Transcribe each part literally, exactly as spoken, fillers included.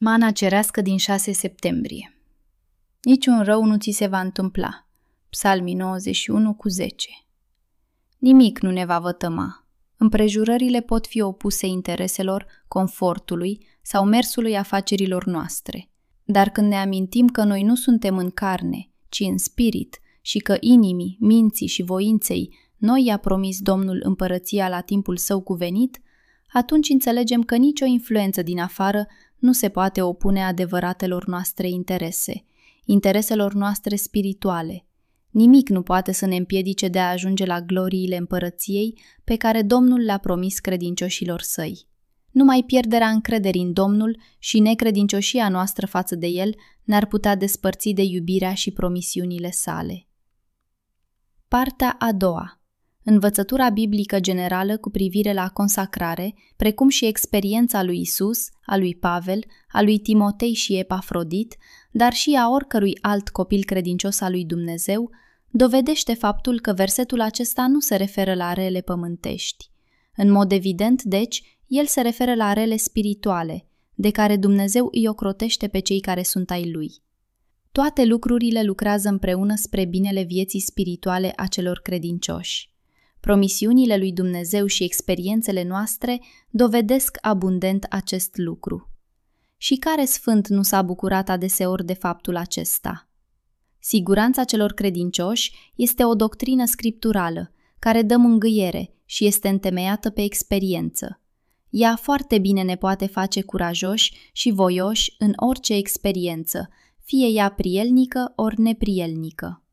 Mana cerească din șase septembrie. Niciun rău nu ți se va întâmpla. Psalmii nouăzeci și unu cu zece. Nimic nu ne va vătăma. Împrejurările pot fi opuse intereselor, confortului sau mersului afacerilor noastre. Dar când ne amintim că noi nu suntem în carne, ci în spirit și că inimii, minții și voinței noi i-a promis Domnul împărăția la timpul său cuvenit, atunci înțelegem că nicio influență din afară nu se poate opune adevăratelor noastre interese, intereselor noastre spirituale. Nimic nu poate să ne împiedice de a ajunge la gloriile împărăției pe care Domnul le-a promis credincioșilor săi. Numai pierderea încrederii în Domnul și necredincioșia noastră față de El ne-ar putea despărți de iubirea și promisiunile sale. Partea a doua. Învățătura biblică generală cu privire la consacrare, precum și experiența lui Isus, a lui Pavel, a lui Timotei și Epafrodit, dar și a oricărui alt copil credincios al lui Dumnezeu, dovedește faptul că versetul acesta nu se referă la rele pământești. În mod evident, deci, el se referă la rele spirituale, de care Dumnezeu îi ocrotește pe cei care sunt ai Lui. Toate lucrurile lucrează împreună spre binele vieții spirituale a celor credincioși. Promisiunile lui Dumnezeu și experiențele noastre dovedesc abundent acest lucru. Și care sfânt nu s-a bucurat adeseori de faptul acesta? Siguranța celor credincioși este o doctrină scripturală, care dă mângâiere și este întemeiată pe experiență. Ea foarte bine ne poate face curajoși și voioși în orice experiență, fie ea prielnică ori neprielnică.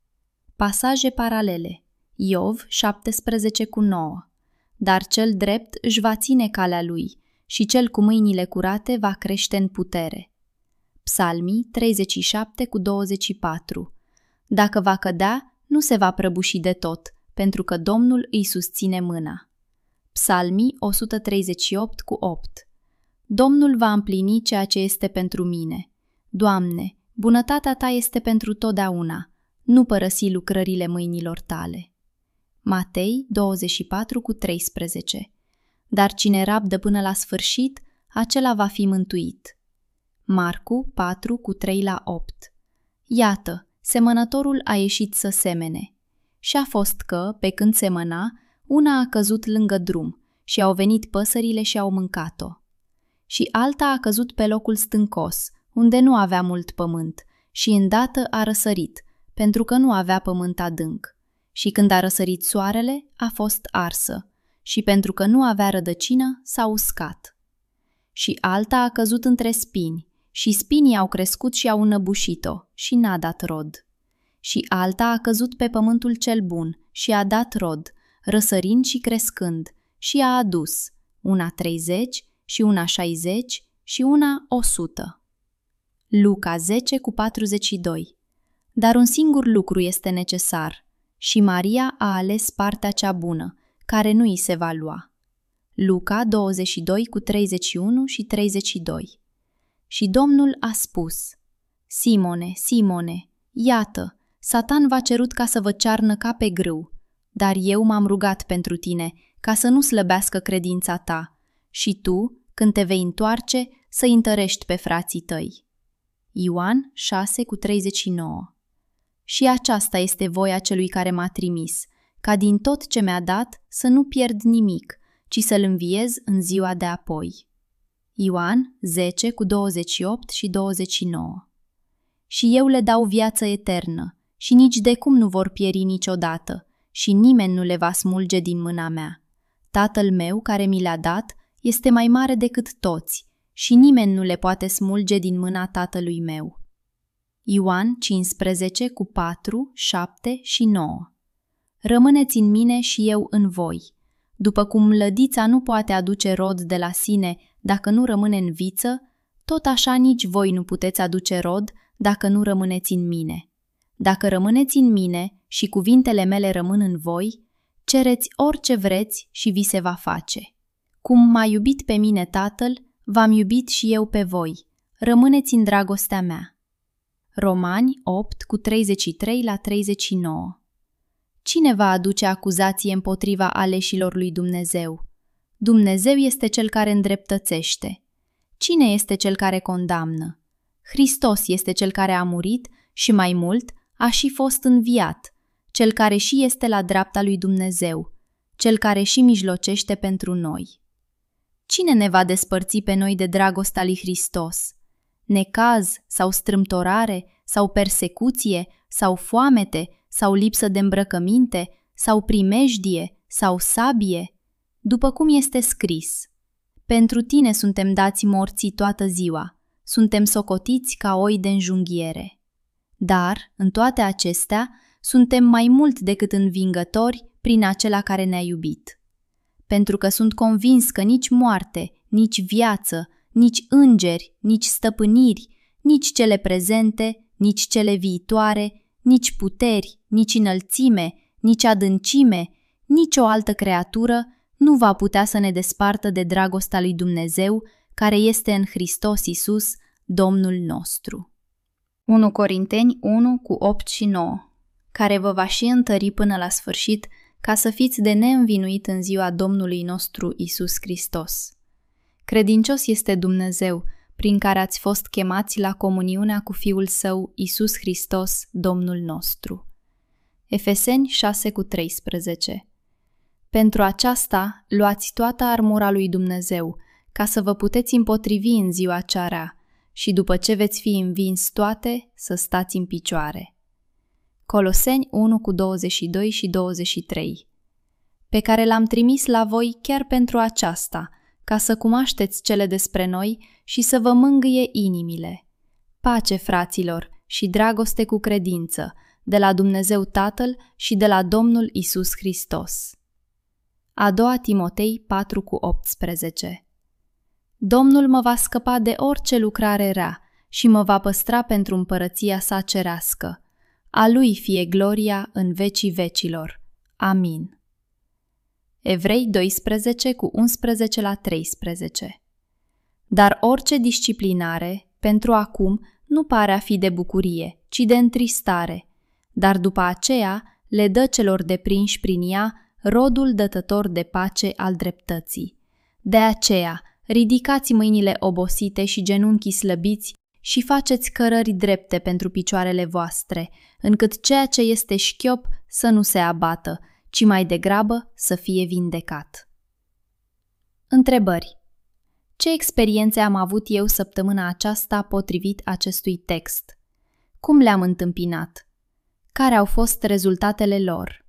Pasaje paralele. Iov șaptesprezece cu nouă. Dar cel drept își va ține calea lui și cel cu mâinile curate va crește în putere. Psalmii treizeci și șapte cu douăzeci și patru. Dacă va cădea, nu se va prăbuși de tot, pentru că Domnul îi susține mâna. Psalmii o sută treizeci și opt cu opt. Domnul va împlini ceea ce este pentru mine. Doamne, bunătatea Ta este pentru totdeauna, nu părăsi lucrările mâinilor Tale. Matei douăzeci și patru cu treisprezece. Dar cine rabdă până la sfârșit, acela va fi mântuit. Marcu patru cu trei la opt. Iată, semănătorul a ieșit să semene. Și a fost că, pe când semăna, una a căzut lângă drum și au venit păsările și au mâncat-o. Și alta a căzut pe locul stâncos, unde nu avea mult pământ, și îndată a răsărit, pentru că nu avea pământ adânc. Și când a răsărit soarele, a fost arsă, și pentru că nu avea rădăcină, s-a uscat. Și alta a căzut între spini, și spinii au crescut și au înăbușit-o, și n-a dat rod. Și alta a căzut pe pământul cel bun, și a dat rod, răsărind și crescând, și a adus, una treizeci, și una șaizeci, și una o sută. Luca zece cu patruzeci și doi. Dar un singur lucru este necesar, și Maria a ales partea cea bună, care nu îi se va lua. Luca douăzeci și doi cu treizeci și unu și treizeci și doi. Și Domnul a spus: Simone, Simone, iată, Satan v-a cerut ca să vă cearnă ca pe grâu, dar eu m-am rugat pentru tine, ca să nu slăbească credința ta, și tu, când te vei întoarce, să-i întărești pe frații tăi. Ioan șase cu treizeci și nouă. Și aceasta este voia celui care m-a trimis, ca din tot ce mi-a dat să nu pierd nimic, ci să-l înviez în ziua de apoi. Ioan zece cu douăzeci și opt și douăzeci și nouă. Și eu le dau viață eternă, și nici de cum nu vor pieri niciodată, și nimeni nu le va smulge din mâna mea. Tatăl meu, care mi le-a dat, este mai mare decât toți, și nimeni nu le poate smulge din mâna Tatălui meu. Ioan cincisprezece cu patru, șapte și nouă. Rămâneți în mine și eu în voi. După cum lădița nu poate aduce rod de la sine dacă nu rămâne în viță, tot așa nici voi nu puteți aduce rod dacă nu rămâneți în mine. Dacă rămâneți în mine și cuvintele mele rămân în voi, cereți orice vreți și vi se va face. Cum m-a iubit pe mine Tatăl, v-am iubit și eu pe voi. Rămâneți în dragostea mea. Romani opt cu treizeci și trei la treizeci și nouă. Cine va aduce acuzație împotriva aleșilor lui Dumnezeu? Dumnezeu este cel care îndreptățește. Cine este cel care condamnă? Hristos este cel care a murit și mai mult a și fost înviat, cel care și este la dreapta lui Dumnezeu, cel care și mijlocește pentru noi. Cine ne va despărți pe noi de dragostea lui Hristos? Necaz sau strâmtorare sau persecuție sau foamete sau lipsă de îmbrăcăminte sau primejdie sau sabie? După cum este scris: pentru tine suntem dați morții toată ziua, suntem socotiți ca oi de înjunghiere. Dar, în toate acestea, suntem mai mult decât învingători prin acela care ne-a iubit. Pentru că sunt convins că nici moarte, nici viață, nici îngeri, nici stăpâniri, nici cele prezente, nici cele viitoare, nici puteri, nici înălțime, nici adâncime, nici o altă creatură nu va putea să ne despartă de dragostea lui Dumnezeu, care este în Hristos Iisus, Domnul nostru. unu Corinteni unu cu opt și nouă, care vă va și întări până la sfârșit, ca să fiți de neînvinuit în ziua Domnului nostru Iisus Hristos. Credincios este Dumnezeu, prin care ați fost chemați la comuniunea cu Fiul Său, Iisus Hristos, Domnul nostru. Efeseni șase cu treisprezece. Pentru aceasta, luați toată armura lui Dumnezeu, ca să vă puteți împotrivi în ziua cea rea și după ce veți fi învins toate, să stați în picioare. Coloseni unu cu douăzeci și doi și douăzeci și trei. Pe care l-am trimis la voi chiar pentru aceasta, ca să cunoașteți cele despre noi și să vă mângâie inimile. Pace, fraților, și dragoste cu credință, de la Dumnezeu Tatăl și de la Domnul Iisus Hristos. A doua Timotei patru cu optsprezece. Domnul mă va scăpa de orice lucrare rea și mă va păstra pentru împărăția sa cerească. A lui fie gloria în vecii vecilor. Amin. Evrei doisprezece cu unsprezece la treisprezece. Dar orice disciplinare, pentru acum, nu pare a fi de bucurie, ci de întristare, dar după aceea le dă celor deprinși prin ea rodul dătător de pace al dreptății. De aceea, ridicați mâinile obosite și genunchii slăbiți și faceți cărări drepte pentru picioarele voastre, încât ceea ce este șchiop să nu se abată, ci mai degrabă să fie vindecat. Întrebări. Ce experiențe am avut eu săptămâna aceasta potrivit acestui text? Cum le-am întâmpinat? Care au fost rezultatele lor?